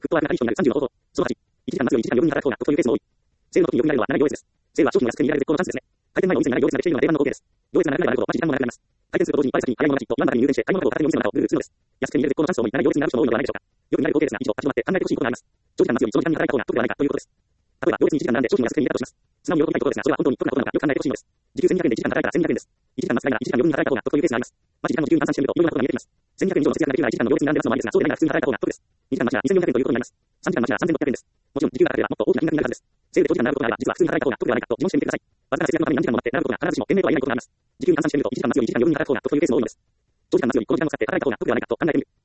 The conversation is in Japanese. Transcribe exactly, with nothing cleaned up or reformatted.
フットワークが高い人になるさんじゅうの方法。そのはち、いちじかん待つよりいちじかん余分に働く方がというケースも多い。セールの時に余分になるのはなな行列です。セールは商品を安く手に入れられる絶好のチャンスですね。開店前のお店になな行列ができているのが定番の光景です。行列が長くなると、待ち時間も長くなります。開店すると同時にいっぱい先に早い者勝ちとワンダーに入店して買い物などを片手にお店の中をぐるぐるするのです。安く手に入れる絶好のチャンスを思いなな行列になる人も多いのではないでしょうか。夜になる光景ですが、以上、立ち止まって考えてほしいことがあります。長時間待つより長時間に働いた方が得ではないかということです。例えば、行列にいちじかん並んで商品を安く手に入れたとします。素直に喜びたいところですが、それは本当に得なことなのかよく考えてほしいのです。時給せんにひゃくえんでいちじかん働いたらせんにひゃくえんです。いちじかん待つ間がいちじかん余分に働いた方が得というケースがあります。待ち時間も時給に換算してみるといろいろなことが見えてきます。せんにひゃくえん以上の節約ができるならいちじかんの行列に並んで待つのもありですが、そうでないなら普通に働いた方が得です。にじかん待ちがにせんよんひゃくえんということになります。さんじかん待ちがさんぜんろっぴゃくえんです。もちろん時給が上がればもっと大きな金額になるはずです。セールで長時間並ぶことがあれば、実は普通に働いた方が得ではないかと疑問してみてください。わずかな節約のために何時間も待って並ぶことが必ずしも賢明とは言えないことがあります。時給に換算してみるといちじかん待つよりいちじかん余分に働く方が得というケースも多いのです。長時間待つよりこの時間を使って働いた方が得ではないかと考えてみる。